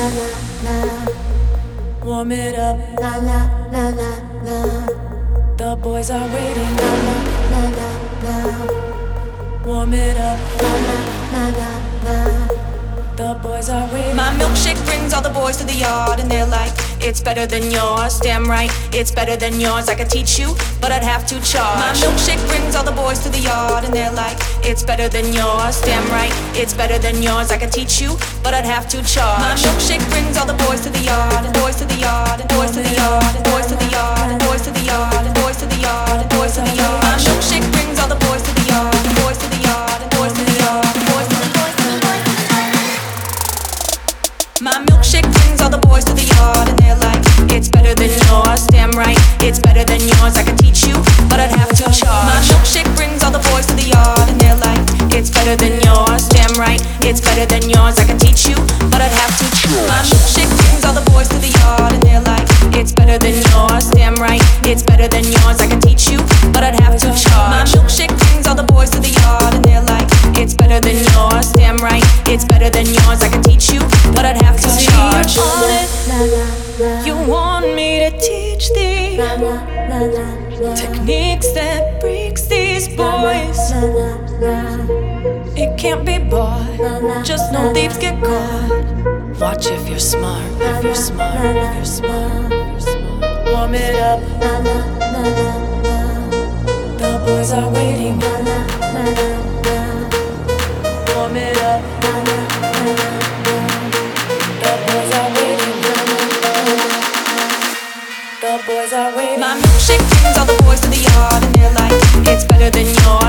Warm it up. The boys are waiting. Warm it up. The boys are waiting. My milkshake brings all the boys to the yard, and they're like, it's better than yours. Damn right, it's better than yours. I could teach you, but I'd have to charge. My milkshake brings all the boys to the yard, and they're like, it's better than yours. Damn right, it's better than yours. I could teach you, but I'd have to charge. My milkshake brings all the boys to the yard, and boys to the yard, and boys to the yard, and boys to the yard, and boys to the yard, and boys to the yard, and boys to the yard. My milkshake brings all the boys to the yard, and boys to the yard, and boys to the yard, and boys to the boys to the boys to the yard. My milkshake brings all the boys to the yard, and they're like, it's better than yours. Damn right, it's better than yours. I could teach you, but I'd have to charge. My milkshake brings all the boys to the yard, and they're like, it's better than yours. Damn right, it's better than yours. I could teach you, but I'd have to charge. My milkshake brings all the boys to the yard, and they're like, it's better than yours. Damn right, it's better than yours. I could teach you, but I'd have to charge. My milkshake brings all the boys to the yard, and they're like, it's better than yours. Damn right, it's better than yours. I could teach you, but I'd have to charge. You want me to teach thee techniques that breaks these boys. It can't be bought, just no thieves get caught. Watch if you're smart, if you're smart, if you're smart, if you're smart. Warm it up. The boys are waiting. Warm it up. The boys are waiting. The boys are waiting. My milkshake brings all the boys to the yard, and they're like, it's better than yours.